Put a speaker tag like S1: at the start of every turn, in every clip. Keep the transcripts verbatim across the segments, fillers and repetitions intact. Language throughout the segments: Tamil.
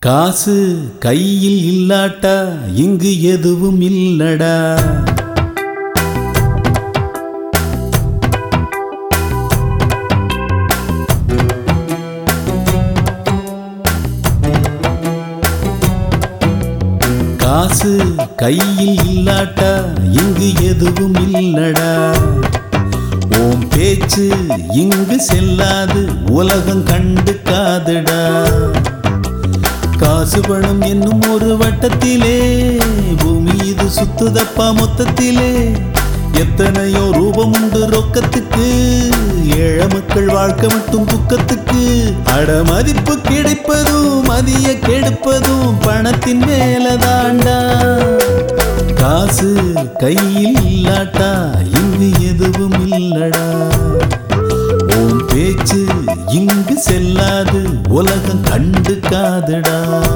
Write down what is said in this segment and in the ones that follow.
S1: காசு கையில் இல்லாட்டா இங்கு எதுவும் இல்லடா. காசு கையில் இல்லாட்டா இங்கு எதுவும் இல்லடா. ஓம் பேச்சு இங்கு செல்லாது உலகம் கண்டு காதுடா. காசு பணம் என்னும் ஒரு வட்டத்திலே பூமி இது சுத்துதப்பா மொத்தத்திலே. எத்தனையோ ரூபம் உண்டு ரொக்கத்துக்கு, ஏழை மக்கள் வாழ்க்கை மட்டும் துக்கத்துக்கு. அட மதிப்பு கிடைப்பதும் மதிய கெடுப்பதும் பணத்தின் மேலதாண்டா. காசு கையில் இல்லாட்டா இங்கு எதுவும் இல்லடா. ஓம் பேச்சு இங்கு செல்லாது உலகம் கண்டு காதுடா.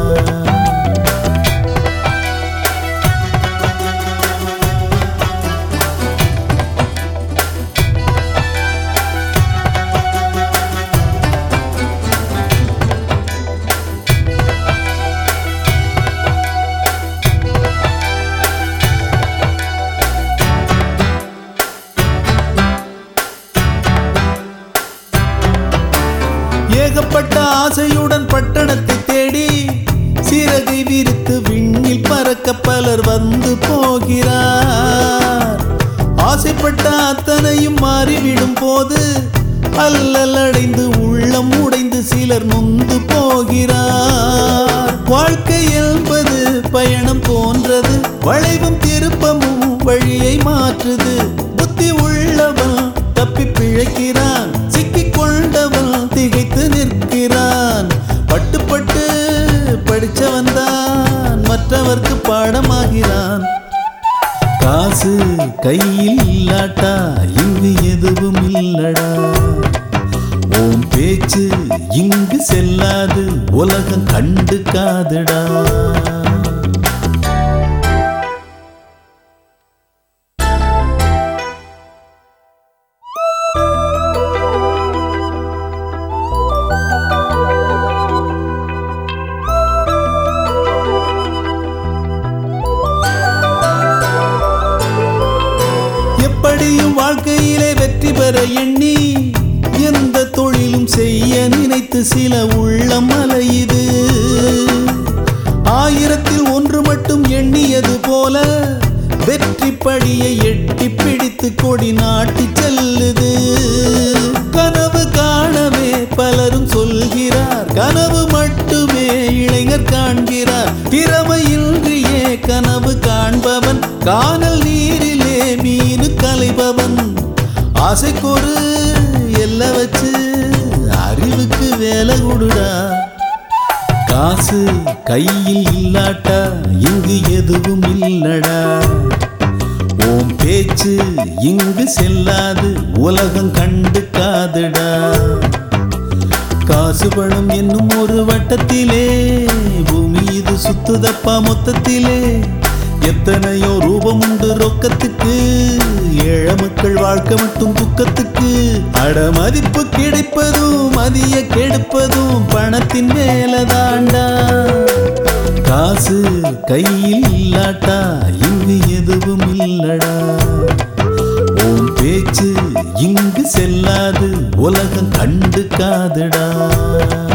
S1: ஏகப்பட்ட ஆசையுடன் பட்டணத்தை தேடி சிறகை விரித்து விண்ணில் பறக்க பலர் வந்து போகிறார். ஆசைப்பட்ட அத்தனையும் மாறிவிடும் போது அல்லல் அடைந்து உள்ளம் உடைந்து சிலர் நொந்து போகிறார். வாழ்க்கை என்பது பயணம் போன்றது, வளைவும் திருப்பமும் வழியை மாற்றுது. புத்தி உள்ளவன் தப்பி பிழைக்கிறான், சிக்கிக் கொண்டவன் திகைத்து நிற்கிறான். பட்டு பட்டு படிச்சவன் தான் மற்றவர்க்கு பாடமாகிறான். காசு கையில் இல்லாட்டா இங்கு எதுவும் இல்லடா. ஓம் பேச்சு இங்கு செல்லாது உலகம் கண்டு காதுடா. எப்படியும் வாழ்க்கையிலே வெற்றி பெற எண்ணி எந்த தொழிலும் செய்ய நினைத்து சில உள்ளம் அலையுது. ஆயிரத்தில் ஒன்று மட்டும் எண்ணியது போல வெற்றி படியை எட்டி பிடித்து கொடி நாட்டி செல்லுது. கனவு காணவே பலரும் சொல்கிறார், கனவு மட்டுமே இளைஞர் காண்கிறார். திறமையின்றியே கனவு காண்பவன் கானல் நீரிலே மீனு கலைபவன். ஆசைக்கொரு எல்லை வச்சு அறிவுக்கு வேலை கொடுடா. காசு கையில் இல்லாட்டா இங்கு எதுவும் இல்லடா. ஓம் பேச்சு இங்கு செல்லாது உலகம் கண்டு காதுடா. காசு பணம் என்னும் ஒரு வட்டத்திலே பூமி இது சுத்துதப்பா மொத்தத்திலே. எத்தனையோ ரூபம் உண்டு ரொக்கத்துக்கு, ஏழை மக்கள் வாழ்க்கை மட்டும் துக்கத்துக்கு. அட மதிப்பு கிடைப்பதும் மதிய கெடுப்பதும் பணத்தின் மேலதாண்டா. காசு கையில் இல்லாட்டா இங்கு எதுவும் இல்லடா. ஓம் பேச்சு இங்கு செல்லாது உலகம் கண்டு காதுடா.